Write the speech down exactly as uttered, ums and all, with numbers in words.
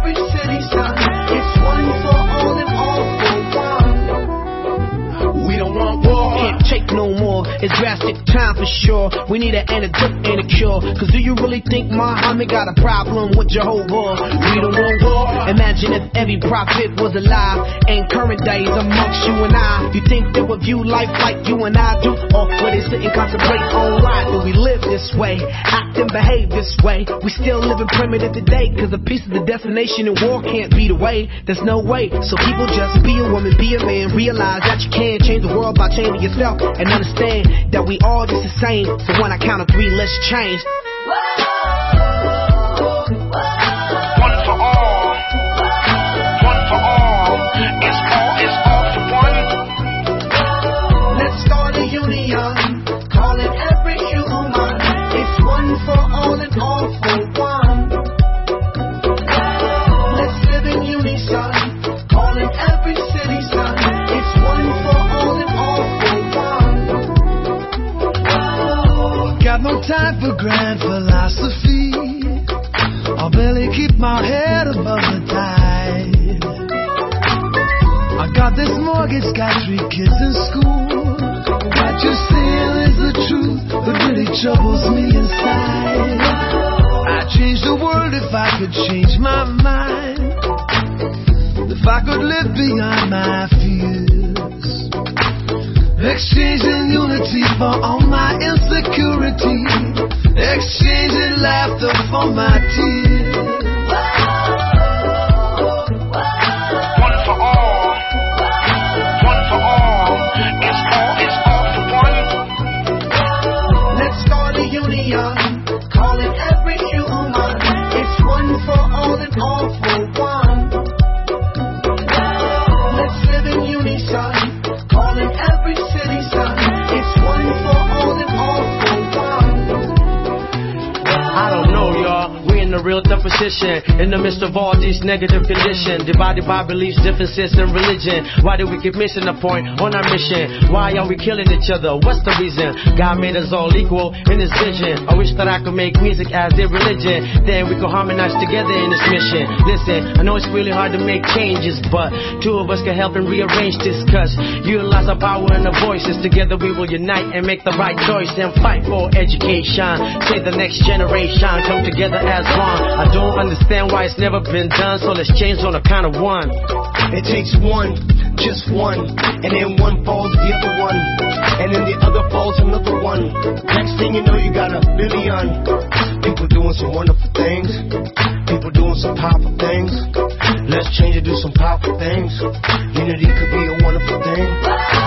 every city, son. It's one for all and all for one. We don't want war. Can't take no more. It's drastic time for sure. We need an antidote and a cure. Cause do you really think Muhammad got a problem with Jehovah? We don't want war. Imagine if every prophet was alive in current days amongst you and I. You think they would view life like you and I do? Or would they sit and contemplate on why do we live this way, act and behave this way? We still living primitive today. Cause a piece of the destination in war can't be the way. There's no way. So people just be a woman, be a man. Realize that you can change the world by changing yourself. And understand that we all just the same. So when I count to three, let's change. One for all. One for all. It's all, it's all for one. Let's start a union. Call it every human. It's one for all and all for one. Let's live in unison. Call it every city, son. It's one for all and all for one. Got no time for grand philosophy. I'll barely keep my head above the tide. I got this mortgage, got three kids in school. What you're saying is the truth, but really troubles me inside. I'd change the world if I could change my mind. If I could live beyond my fears. Exchanging unity for all my insecurity. Exchanging laughter for my tears. One for all. One for all. It's all, it's all for one. Let's start a union. Call it every human. It's one for all and all for one. Let's live in unison. Call it every city, son. It's one for all and all for one. I don't know, y'all. We in a real tough position in the midst of all these negative conditions, divided by beliefs, differences, and religion. Why do we keep missing the point on our mission? Why are we killing each other? What's the reason? God made us all equal in His vision. I wish that I could make music as their religion. Then we could harmonize together in this mission. Listen, I know it's really hard to make changes, but two of us can help and rearrange this. Cause utilize our power and our voices. Together we will unite and make the right choice and fight for education. Save the next generation. Come together as one. I don't understand why it's never been done, so let's change on the count of one. It takes one, just one, and then one falls the other one, and then the other falls another one. Next thing you know, you got a billion people doing some wonderful things, people doing some powerful things. Let's change and do some powerful things. Unity could be a wonderful thing.